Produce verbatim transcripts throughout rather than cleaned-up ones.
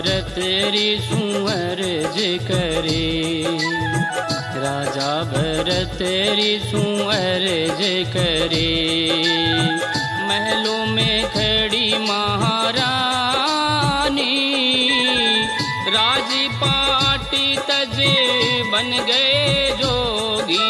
भरत ऋषु अर्ज करे, राजा भरत ऋषु अर्ज करे। महलों में खड़ी महारानी, राजपाटी तजे बन गए जोगी,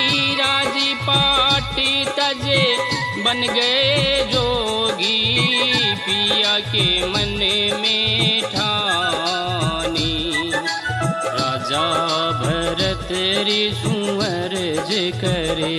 राजपाटी तजे बन गए जोगी। पिया के मन में ठानी, राजा भरत ऋषु अर्ज करे।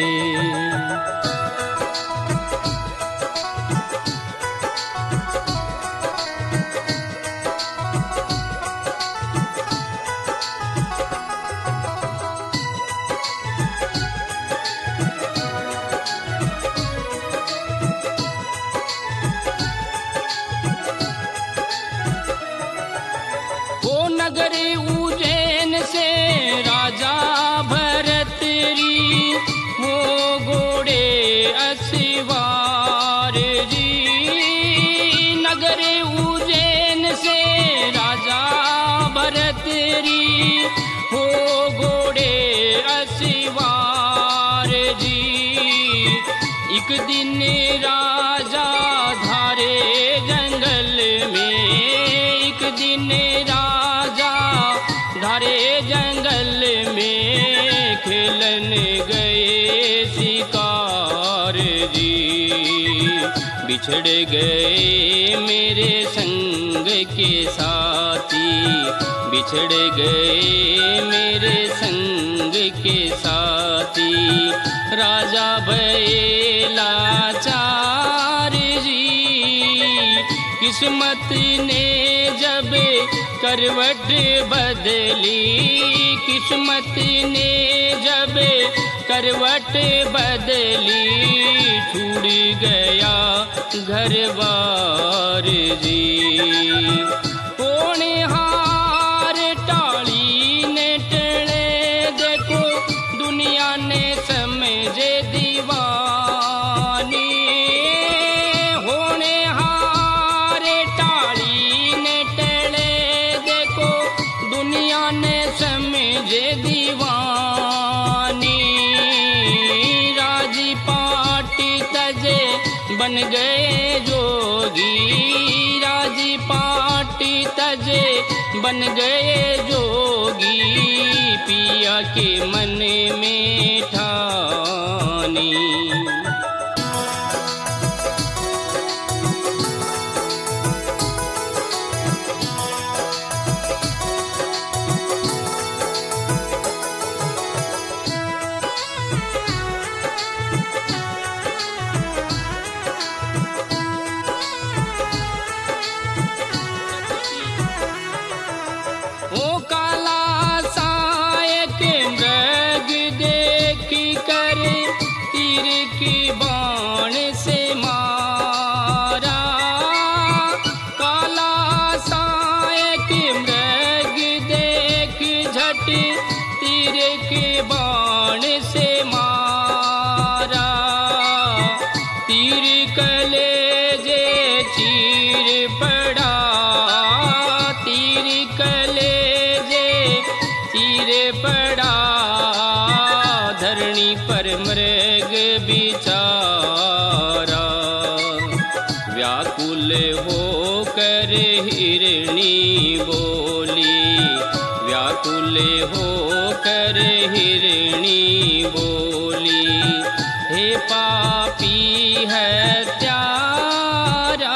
नगर उज्जैन से राजा भरत री हो घोड़े असवार जी। नगर उज्जैन से राजा भरत री हो घोड़े असवार जी। एक दिन राजा धारे जंगल में, एक दिन धारे जंगल में खेलन गए शिकार जी। बिछड़ गए मेरे संग के साथी, बिछड़ गए मेरे संग के साथी। राजा भये लाचार जी, किस्मत ने जब करवट बदली, किस्मत ने जब करवट बदली। छूट गया घर बार जी, होनहार टाली ने टले देखो, दुनिया ने समझे दीवानी। होनहार टाली ने टले देखो, दुनिया ने समझे दीवानी। राजपाटी तजे बन गए जोगी, राजपाटी तजे बन गए जोगी। पिया के मन में ठानी, ओ काला सायक मृग देख कर तीर की बाण से मारा। काला सायक मृग देख झट तीर के बाण से मारा। तीर कलेजे चीर पड़ा, तीर कलेजे चीर पड़ा। धरणी पर मृग बिचारा, व्याकुल होकर हिरणी बोली, व्याकुल होकर हिरणी बोली। हे पापी है त्यारा,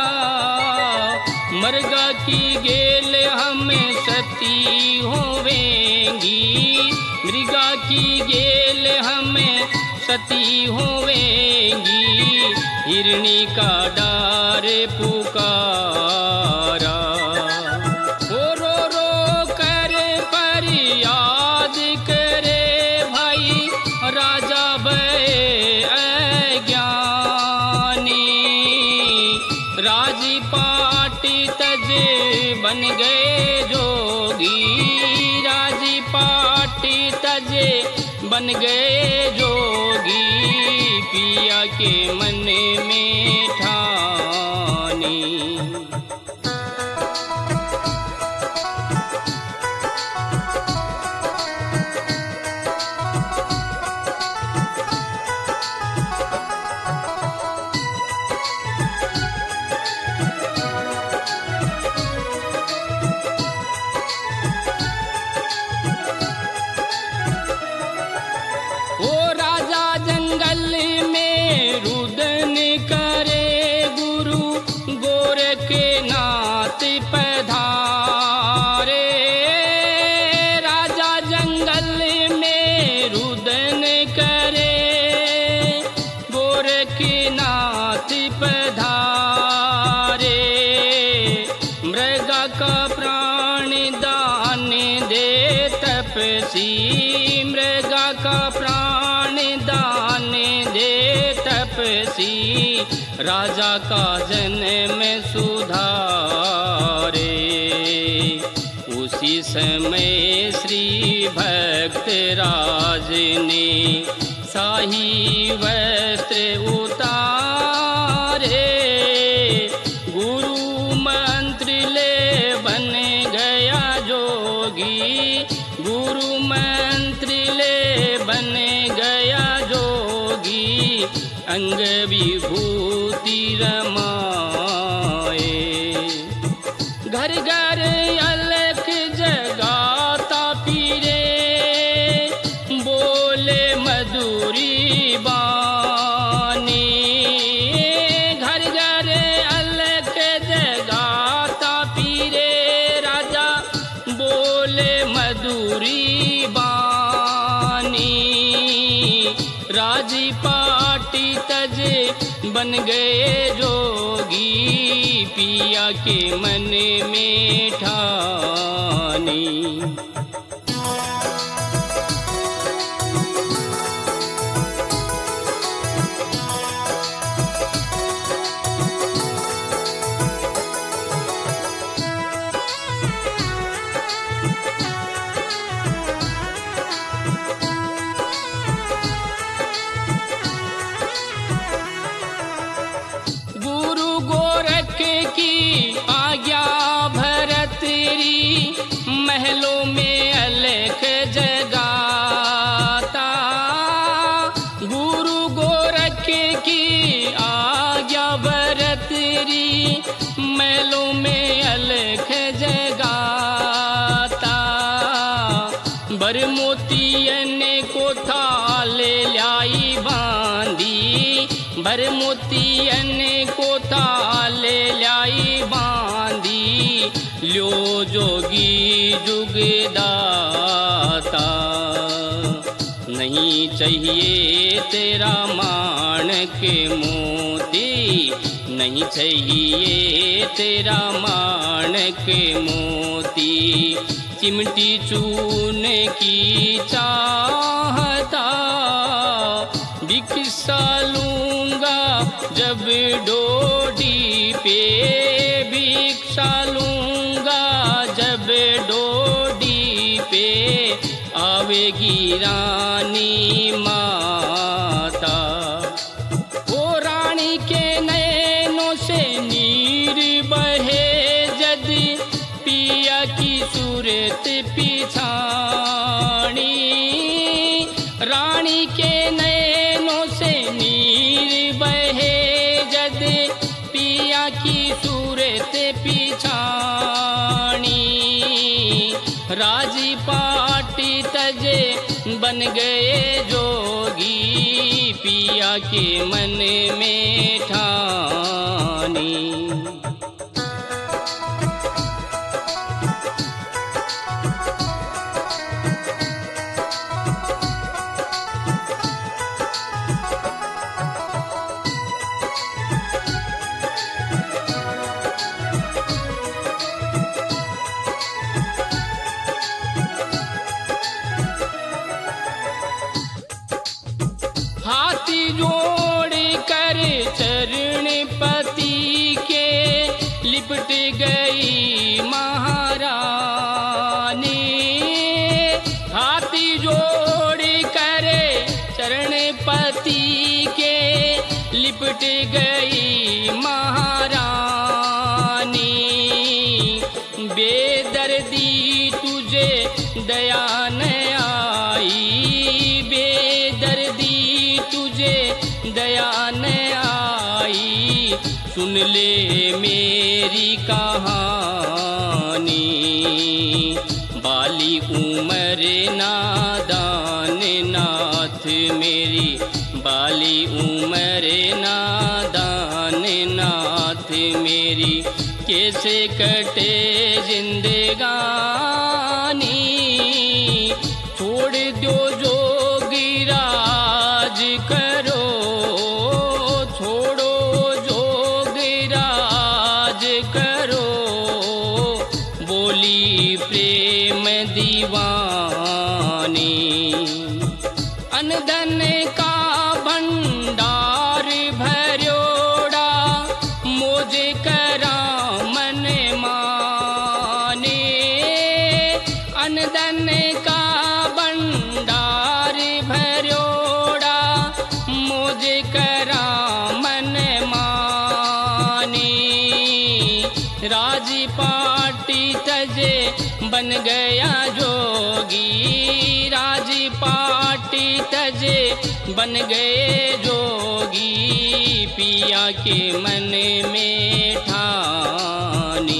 मृगा की गेल हमें सती होवेंगी, मृगा की गेल हमें सती होवेंगी। हिरणी का डार पुकारा, ओ रो रो कर फरियाद करे भाई राजा भये अज्ञानी। राजपाटी तजे बन गए जोगी, राजपाटी तजे बन गए जोगी। पिया के मन में ठानी, तपसी, मृगा का प्राण दान दे तपसी, राजा का जन्म सुधारे। उसी समय श्री भक्त राज ने शाही वस्त्र उतारे, गुरु मंत्र ले बन गया जोगी, गुरु मंत्र ले बन गया जोगी, अंग विभूति रमाए। घर घर अलख जगाता फिरे, बोले मधुरी बानी, घर घर अलख जगाता फिरे, राजा बोले मधुरी बानी। राजी पाटी तज बन गए जोगी, पिया के मन में ठानी। गुरु गोरख की आज्ञा भरतरी, महलों में अलख जगाता। गुरु गोरख की आज्ञा भरतरी, महलों में अलख जगाता। बरमोतियन को थाले लाई बांधी, बरमोतियन को थाले लाई बांधी, ल्यो जोगी जुगदाता। नहीं चाहिए तेरा माणक मोती, नहीं चाहिए तेरा माणक मोती, चिमटी चून की चाहता। भिक्षा लूंगा जब डोडी पे, भिक्षा लूंगा जब डोडी पे, आवेगी रानी माता। ओ रानी के नैनों से नीर बहे, जद पिया की सूरत पिछाड़ी। रानी के नैनों से नीर बहे, जद पिया की सूरत पिछाड़ी। राजी पाटी तजे बन गए जोगी, पिया के मन में ठानी। हाथी जोड़ कर चरण पति के, लिपट गई महारानी। हाथी जोड़ कर चरण पति के, लिपट गई महारानी। बेदर्दी तुझे दया न आई, बेदर्दी तुझे दया न आई, सुन ले मेरी कहानी। बाली उमर नादान नाथ मेरी, बाली उमर नादान नाथ मेरी, कैसे कटे जिंदगानी। छोड़ दो जोगिराज करो, छोड़ो जोगिराज करो, बोली प्रेम दीवानी। बन गए जोगी, पिया के मन में ठानी।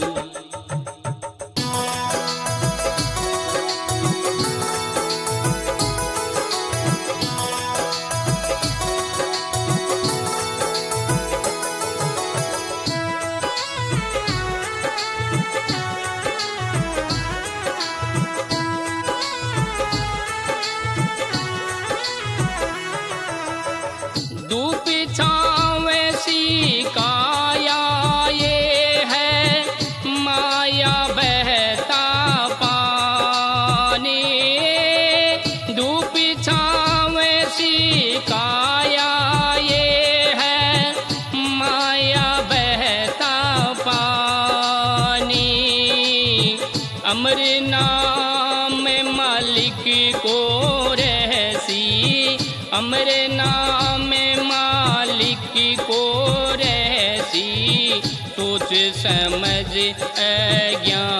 धूप छाँव ऐसी काया ये है, माया बहता पानी। धूप छाँव ऐसी काया ये है, माया बहता पानी। अमर नाम मालिक को रहसी, अमर नाम मालिक को रहसी, सोच समझ अज्ञानी।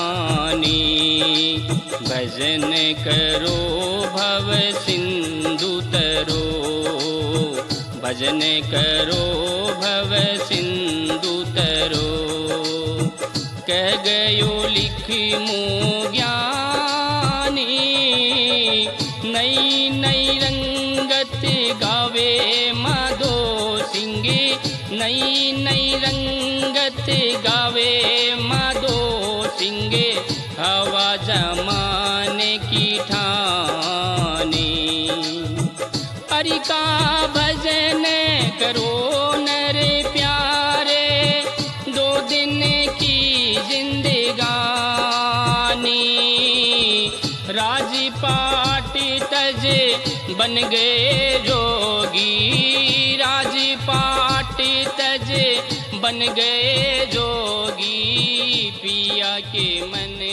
भजन करो भव सिंधु तरो, भजन करो भव सिंधु तरो। कह गयो लिख मुँह ज्ञानी, नई नई रंगत गावे माधो सिंह, नई नई रंगत गावे माधो सिंह। हवा जमाने की ठानी, हरि का भजन करो नर प्यारे, दो दिन की जिंदगानी। राजपाट तज बन गए जोगी, राजपाट तज बन गए जोगी, पिया के मन